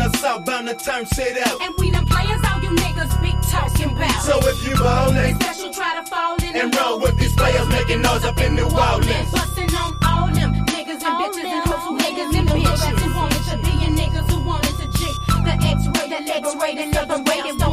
the south, bound to turn shit out. And we them players, all you niggas big talking about. So if you ballin', special try to fall in and roll with these players making noise up in New Orleans. Bustin' on all them niggas and bitches and hoes who niggas and bitches who wanted to be and niggas who wanted to cheat. The X-rated, the X-rated, the